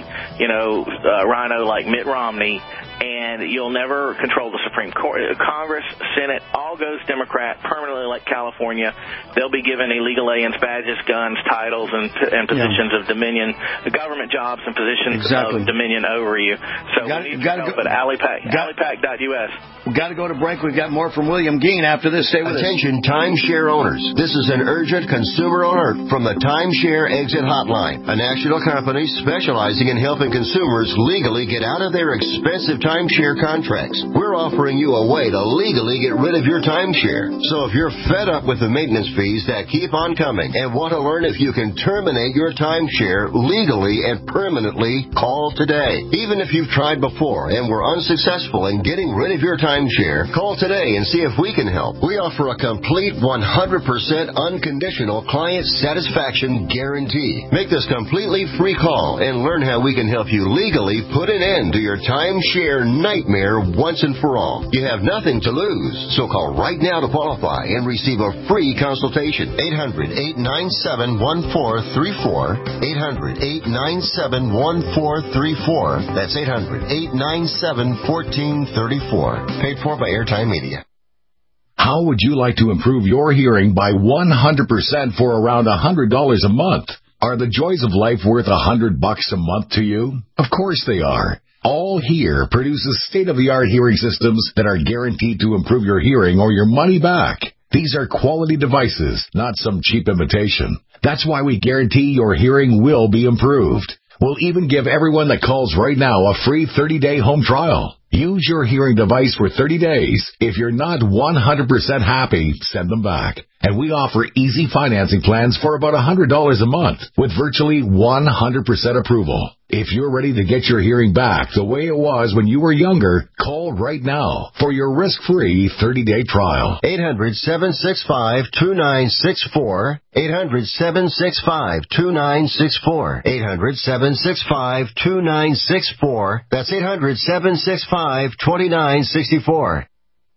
rhino like Mitt Romney, and you'll never control the Supreme Court. Congress, Senate, all goes Democrat permanently, like California. They'll be given illegal aliens badges, guns, titles, and positions of dominion, government jobs and positions of dominion over you. So we need to go, but AliPac.us. We've got to go to break. We've got more from William Geen after this. Stay with us. Attention timeshare owners. This is an urgent consumer alert from the Timeshare Exit Hotline, a national company specializing in helping consumers legally get out of their expensive timeshare contracts. We're offering you a way to legally get rid of your timeshare. So if you're fed up with the maintenance fees that keep on coming and want to learn if you can terminate your timeshare legally and permanently, call today. Even if you've tried before and were unsuccessful in getting rid of your timeshare, call today and see if we can help. We offer a complete 100% unconditional client satisfaction guarantee. Make this completely free call and learn how we can help you legally put an end to your timeshare nightmare once and for all. You have nothing to lose, so call right now to qualify and receive a free consultation. 800-897-1434. 800-897-1434. That's 800-897-1434. Paid for by Airtime Media. How would you like to improve your hearing by 100% for around $100 a month? Are the joys of life worth $100 a month to you? Of course they are. All Hear produces state-of-the-art hearing systems that are guaranteed to improve your hearing or your money back. These are quality devices, not some cheap imitation. That's why we guarantee your hearing will be improved. We'll even give everyone that calls right now a free 30-day home trial. Use your hearing device for 30 days. If you're not 100% happy, send them back. And we offer easy financing plans for about $100 a month with virtually 100% approval. If you're ready to get your hearing back the way it was when you were younger, call right now for your risk-free 30-day trial. 800-765-2964. 800-765-2964. 800-765-2964. That's 800-765-2964.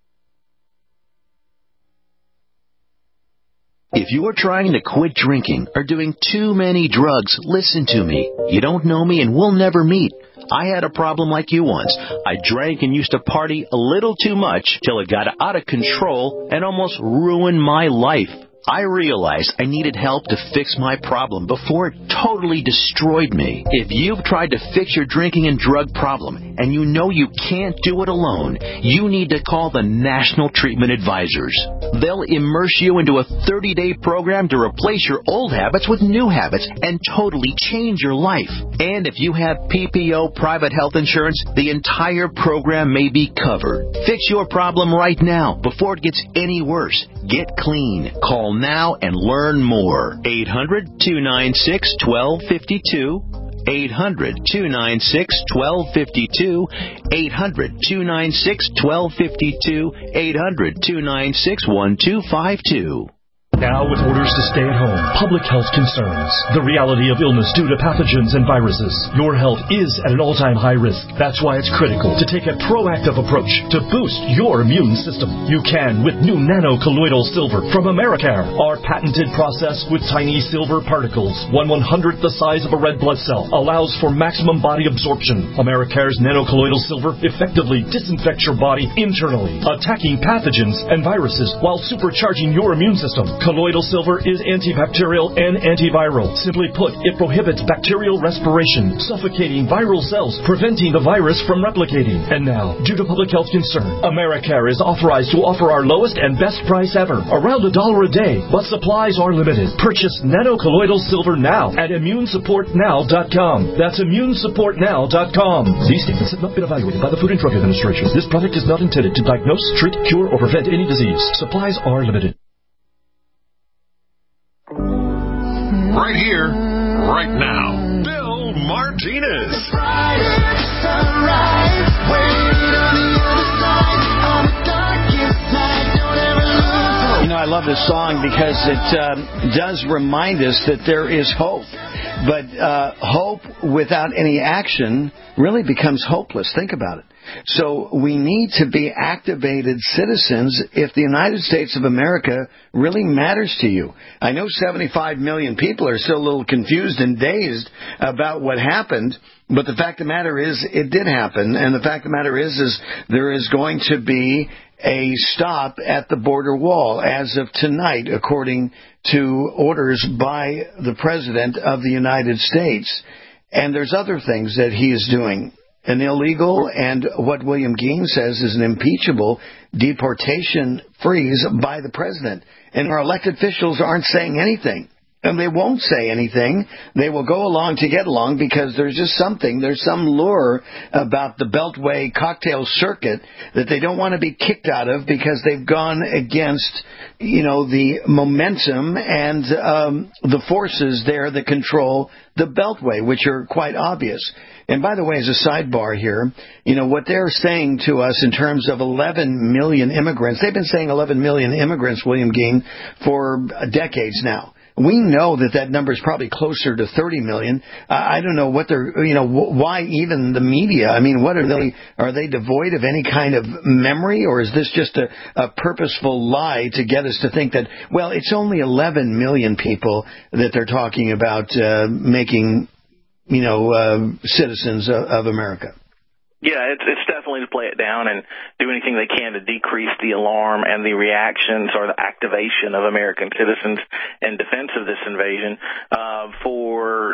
If you are trying to quit drinking or doing too many drugs, listen to me. You don't know me and we'll never meet. I had a problem like you once. I drank and used to party a little too much till it got out of control and almost ruined my life. I realized I needed help to fix my problem before it totally destroyed me. If you've tried to fix your drinking and drug problem and you know you can't do it alone, you need to call the National Treatment Advisors. They'll immerse you into a 30-day program to replace your old habits with new habits and totally change your life. And if you have PPO private health insurance, the entire program may be covered. Fix your problem right now before it gets any worse. Get clean. Call now and learn more. 800-296-1252. 800-296-1252. 800-296-1252. 800-296-1252. Now, with orders to stay at home, public health concerns, the reality of illness due to pathogens and viruses, your health is at an all-time high risk. That's why it's critical to take a proactive approach to boost your immune system. You can with new nano-colloidal silver from Americare. Our patented process with tiny silver particles, 1/100th the size of a red blood cell, allows for maximum body absorption. Americare's nano-colloidal silver effectively disinfects your body internally, attacking pathogens and viruses while supercharging your immune system. Colloidal silver is antibacterial and antiviral. Simply put, it prohibits bacterial respiration, suffocating viral cells, preventing the virus from replicating. And now, due to public health concern, Americare is authorized to offer our lowest and best price ever, around $1 a day, but supplies are limited. Purchase nano-colloidal silver now at ImmuneSupportNow.com. That's ImmuneSupportNow.com. These statements have not been evaluated by the Food and Drug Administration. This product is not intended to diagnose, treat, cure, or prevent any disease. Supplies are limited. Right here, right now, Bill Martinez. You know, I love this song because it does remind us that there is hope. But hope without any action really becomes hopeless. Think about it. So we need to be activated citizens if the United States of America really matters to you. I know 75 million people are still a little confused and dazed about what happened, but the fact of the matter is it did happen, and the fact of the matter is there is going to be a stop at the border wall as of tonight, according to orders by the President of the United States. And there's other things that he is doing. An illegal and what William Geen says is an impeachable deportation freeze by the President. And our elected officials aren't saying anything. And they won't say anything. They will go along to get along because there's just something, there's some lure about the Beltway cocktail circuit that they don't want to be kicked out of because they've gone against, you know, the momentum and the forces there that control the Beltway, which are quite obvious. And by the way, as a sidebar here, you know, what they're saying to us in terms of 11 million immigrants, they've been saying 11 million immigrants, William Geen, for decades now. We know that number is probably closer to 30 million. I don't know what they're, you know, why even the media? I mean, what are they? Are they devoid of any kind of memory, or is this just a purposeful lie to get us to think that, well, it's only 11 million people that they're talking about making, you know, citizens of America? Yeah, it's definitely to play it down and do anything they can to decrease the alarm and the reactions or the activation of American citizens in defense of this invasion. For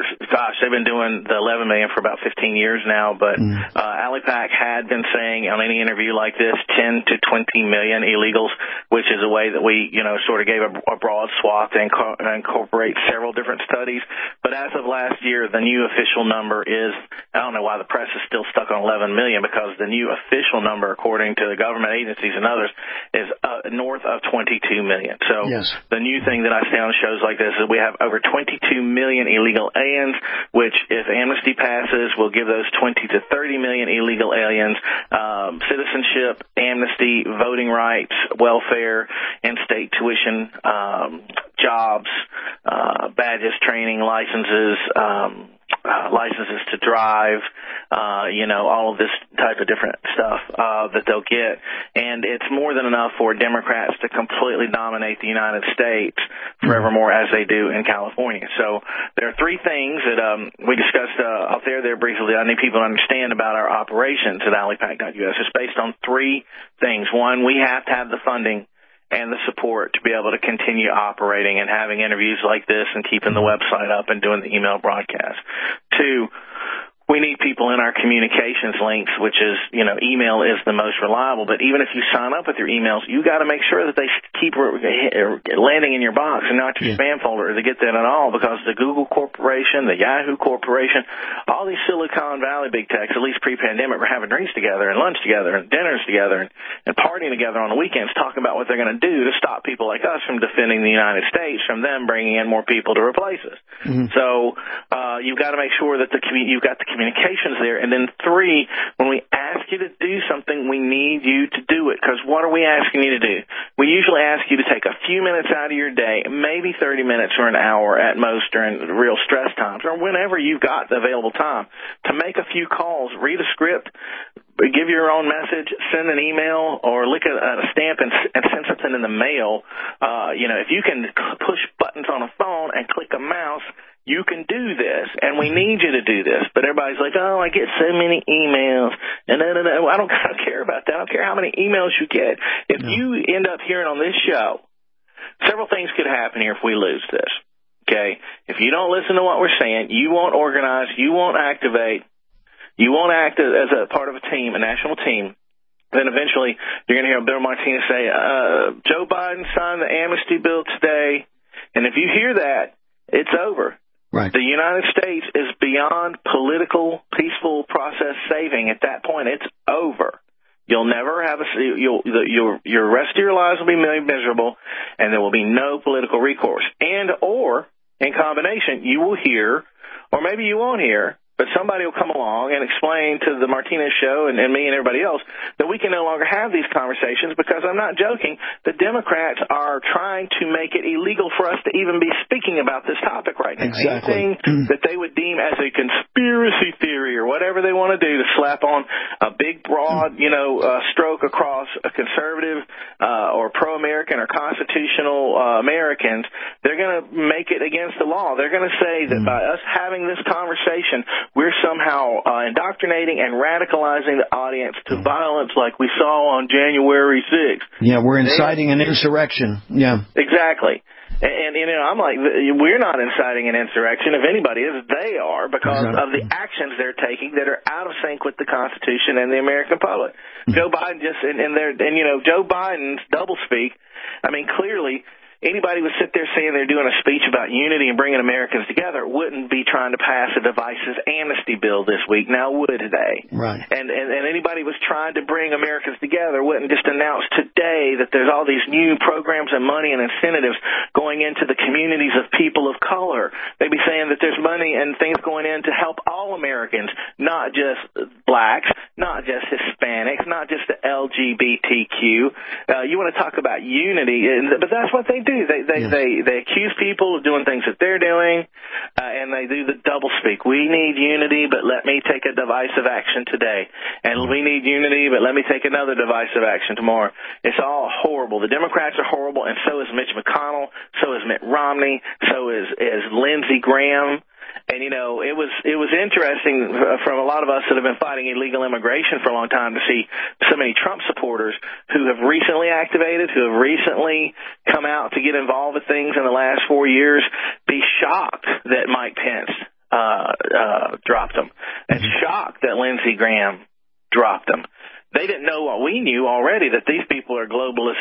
gosh, they've been doing the 11 million for about 15 years now, but ALIPAC had been saying on any interview like this 10 to 20 million illegals, which is a way that we, sort of gave a broad swath to incorporate several different studies. But as of last year, the new official number is, I don't know why the press is still stuck on 11 million, because the new official number, according to the government agencies and others, is north of 22 million. So the new thing that I say on shows like this is we have over 22 million illegal aliens, which, if amnesty passes, will give those 20 to 30 million illegal aliens citizenship, amnesty, voting rights, welfare, in-state tuition, jobs, badges, training, licenses, licenses to drive, all of this type of different stuff that they'll get. And it's more than enough for Democrats to completely dominate the United States forevermore, as they do in California. So there are three things that we discussed out there briefly. I need people to understand about our operations at ALIPAC.us. It's based on three things. One, we have to have the funding and the support to be able to continue operating and having interviews like this and keeping the website up and doing the email broadcast. Two, we need people in our communications links, which is, email is the most reliable. But even if you sign up with your emails, you got to make sure that they keep landing in your box and not your spam folder, or they get that at all, because the Google Corporation, the Yahoo Corporation, all these Silicon Valley big techs, at least pre-pandemic, were having drinks together and lunch together and dinners together and partying together on the weekends, talking about what they're going to do to stop people like us from defending the United States, from them bringing in more people to replace us. So you've got to make sure that you've got the communications there. And then three, when we ask you to do something, we need you to do it. Because what are we asking you to do? We usually ask you to take a few minutes out of your day, maybe 30 minutes or an hour at most during real stress times, or whenever you've got the available time, to make a few calls, read a script, give your own message, send an email, or lick a stamp and send something in the mail. If you can push buttons on a phone and click a mouse, you can do this, and we need you to do this. But everybody's like, oh, I get so many emails, and I don't care about that. I don't care how many emails you get. If you end up hearing on this show, several things could happen here if we lose this, okay? If you don't listen to what we're saying, you won't organize, you won't activate, you won't act as a part of a team, a national team, then eventually you're going to hear Bill Martinez say, Joe Biden signed the amnesty bill today, and if you hear that, it's over. Right. The United States is beyond political, peaceful process saving. At that point, it's over. You'll never have your rest of your lives will be miserable, and there will be no political recourse. Or, in combination, you will hear, or maybe you won't hear, but somebody will come along and explain to the Martinez show and me and everybody else that we can no longer have these conversations, because I'm not joking. The Democrats are trying to make it illegal for us to even be speaking about this topic right now. Exactly. Anything that they would deem as a conspiracy theory or whatever they want to do to slap on a big, broad, stroke across a conservative or pro-American or constitutional Americans, they're going to make it against the law. They're going to say that by us having this conversation, we're somehow indoctrinating and radicalizing the audience to violence like we saw on January 6th. Yeah, we're inciting an insurrection. Yeah. Exactly. And I'm like, we're not inciting an insurrection. If anybody is, they are, because of the actions they're taking that are out of sync with the Constitution and the American public. Joe Biden Joe Biden's doublespeak, clearly, anybody would sit there saying they're doing a speech about unity and bringing Americans together wouldn't be trying to pass a divisive amnesty bill this week, now would they? Right. And anybody was trying to bring Americans together wouldn't just announce today that there's all these new programs and money and incentives going into the communities of people of color. They'd be saying that there's money and things going in to help all Americans, not just blacks, not just Hispanics, not just the LGBTQ. You want to talk about unity, but that's what they do. They accuse people of doing things that they're doing, and they do the doublespeak. We need unity, but let me take a divisive action today. And we need unity, but let me take another divisive action tomorrow. It's all horrible. The Democrats are horrible, and so is Mitch McConnell, so is Mitt Romney, so is Lindsey Graham. And, it was interesting from a lot of us that have been fighting illegal immigration for a long time to see so many Trump supporters who have recently activated, who have recently come out to get involved with things in the last 4 years, be shocked that Mike Pence dropped them, and shocked that Lindsey Graham dropped them. They didn't know what we knew already, that these people are globalist,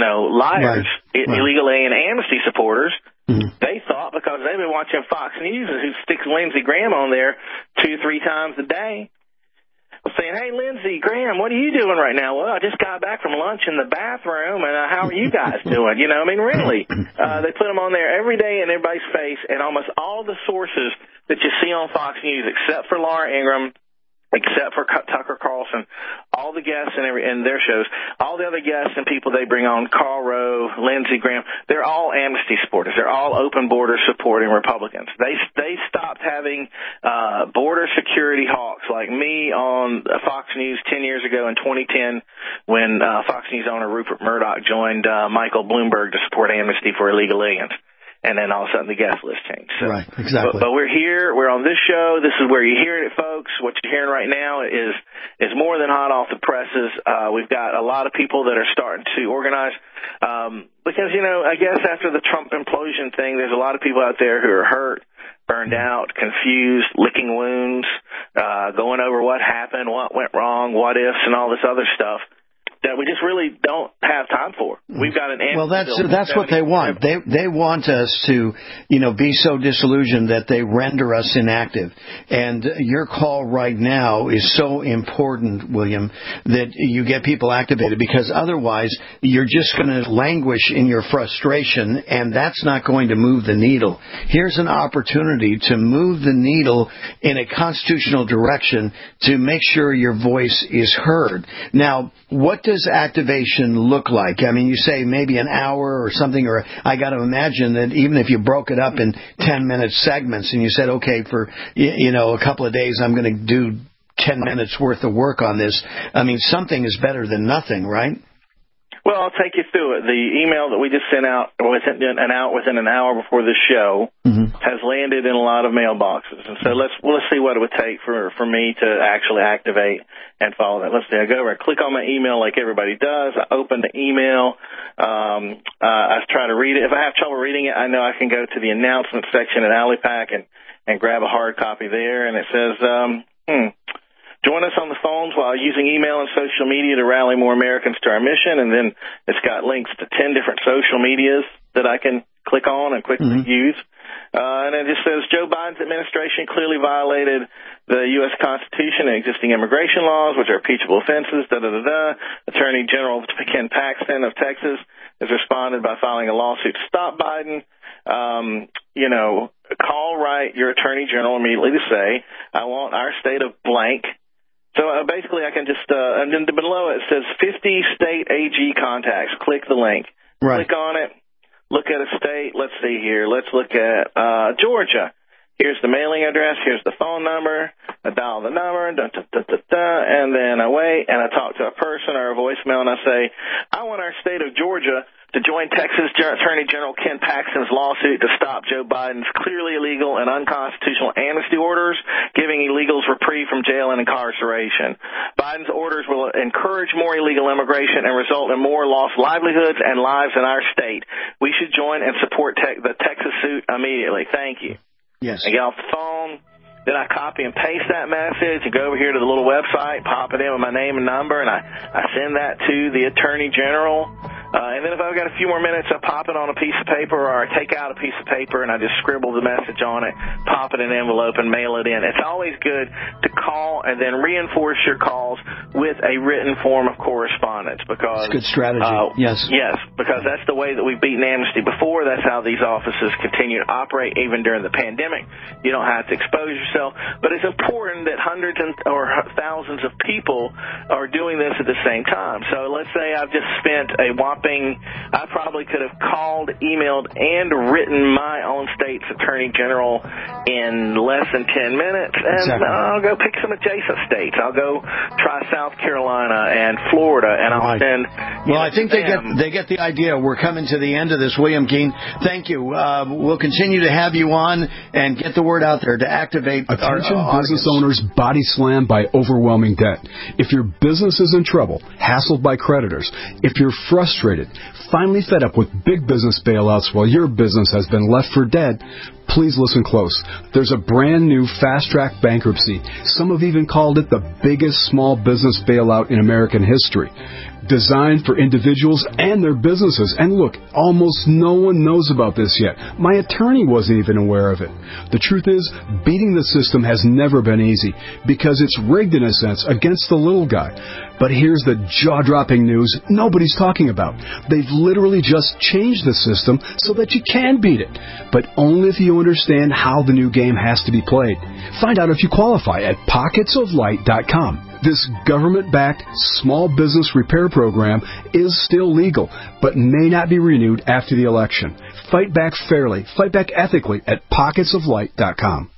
liars, illegal alien amnesty supporters. They thought, because they've been watching Fox News, who sticks Lindsey Graham on there 2-3 times a day, saying, hey, Lindsey Graham, what are you doing right now? Well, I just got back from lunch in the bathroom, and how are you guys doing? Really. They put them on there every day in everybody's face, and almost all the sources that you see on Fox News, except for Laura Ingraham, except for Tucker Carlson, all the guests and their shows, all the other guests and people they bring on, Karl Rove, Lindsey Graham, they're all amnesty supporters. They're all open border supporting Republicans. They stopped having border security hawks like me on Fox News 10 years ago in 2010 when Fox News owner Rupert Murdoch joined Michael Bloomberg to support amnesty for illegal aliens. And then all of a sudden the guest list changed. So, right, exactly. But we're here. We're on this show. This is where you hear it, folks. What you're hearing right now is more than hot off the presses. We've got a lot of people that are starting to organize. Because, I guess after the Trump implosion thing, there's a lot of people out there who are hurt, burned out, confused, licking wounds, going over what happened, what went wrong, what ifs, and all this other stuff that we just really don't have time for. We've got an answer. Well, that's what they want. They want us to, be so disillusioned that they render us inactive. And your call right now is so important, William, that you get people activated, because otherwise you're just going to languish in your frustration, and that's not going to move the needle. Here's an opportunity to move the needle in a constitutional direction to make sure your voice is heard. Now, what does activation look like? I mean, you say maybe an hour or something, or I got to imagine that even if you broke it up in 10-minute segments and you said, okay, for, a couple of days I'm going to do 10 minutes worth of work on this. I mean, something is better than nothing, right? Well, I'll take you through it. The email that we just sent out within an hour before the show has landed in a lot of mailboxes. And so let's see what it would take for me to actually activate and follow that. Let's see. I go over, I click on my email like everybody does. I open the email. I try to read it. If I have trouble reading it, I know I can go to the announcement section at AlleyPack and grab a hard copy there. And it says, join us on the phones while using email and social media to rally more Americans to our mission. And then it's got links to 10 different social medias that I can click on and quickly use. And it just says Joe Biden's administration clearly violated the U.S. Constitution and existing immigration laws, which are impeachable offenses, Attorney General Ken Paxton of Texas has responded by filing a lawsuit to stop Biden. Call your Attorney General immediately to say, I want our state of blank. So basically I can just, and then below it says 50 state AG contacts. Click the link. Right. Click on it. Look at a state. Let's see here. Let's look at Georgia. Here's the mailing address. Here's the phone number. I dial the number, and then I wait, and I talk to a person or a voicemail, and I say, I want our state of Georgia to join Texas Attorney General Ken Paxton's lawsuit to stop Joe Biden's clearly illegal and unconstitutional amnesty orders, giving illegals reprieve from jail and incarceration. Biden's orders will encourage more illegal immigration and result in more lost livelihoods and lives in our state. We should join and support the Texas suit immediately. Thank you. Yes. I get off the phone. Then I copy and paste that message and go over here to the little website, pop it in with my name and number, and I send that to the Attorney General. And then if I've got a few more minutes, I pop it on a piece of paper, or I take out a piece of paper and I just scribble the message on it, pop it in an envelope, and mail it in. It's always good to call and then reinforce your calls with a written form of correspondence, because that's good strategy. Yes, because that's the way that we've beaten amnesty before. That's how these offices continue to operate even during the pandemic. You don't have to expose yourself, but it's important that hundreds or thousands of people are doing this at the same time. So let's say I've just spent a I probably could have called, emailed, and written my own state's Attorney General in less than 10 minutes, and I'll go pick some adjacent states. I'll go try South Carolina and Florida, and I'll send. Well, I think they get the idea. We're coming to the end of this, William Keene. Thank you. We'll continue to have you on and get the word out there to activate Attention our business owners body slammed by overwhelming debt. If your business is in trouble, hassled by creditors, if you're frustrated frustrated, finally fed up with big business bailouts while your business has been left for dead, please listen close. There's a brand new fast-track bankruptcy. Some have even called it the biggest small business bailout in American history. Designed for individuals and their businesses. And look, almost no one knows about this yet. My attorney wasn't even aware of it. The truth is, beating the system has never been easy because it's rigged in a sense against the little guy. But here's the jaw-dropping news nobody's talking about. They've literally just changed the system so that you can beat it, but only if you understand how the new game has to be played. Find out if you qualify at pocketsoflight.com. This government-backed small business repair program is still legal, but may not be renewed after the election. Fight back fairly, fight back ethically at pocketsoflight.com.